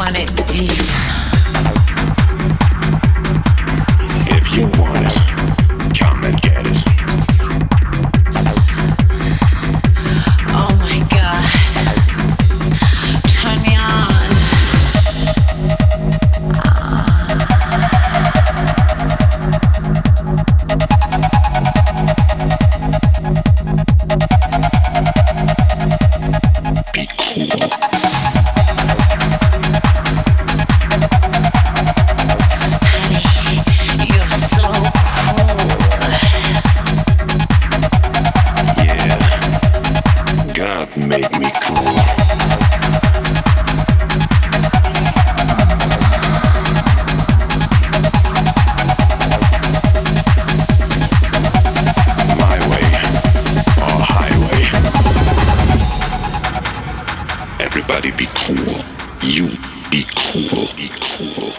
want it deep. If you want it, come and get it. Oh my God. Turn me on. Be cool. Make me cool. My way or highway. Everybody be cool. You be cool. Be cool.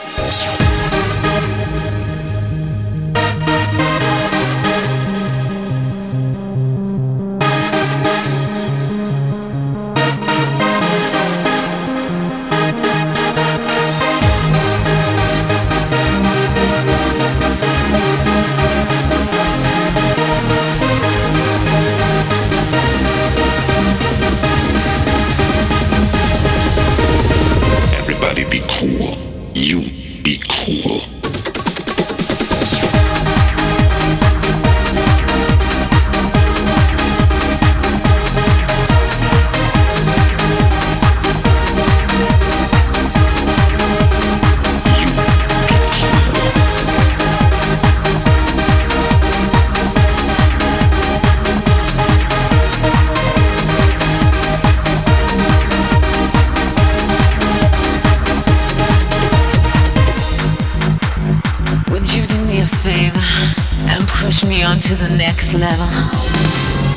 Everybody be cool. You be cool. Would you do me a favor and push me on to the next level?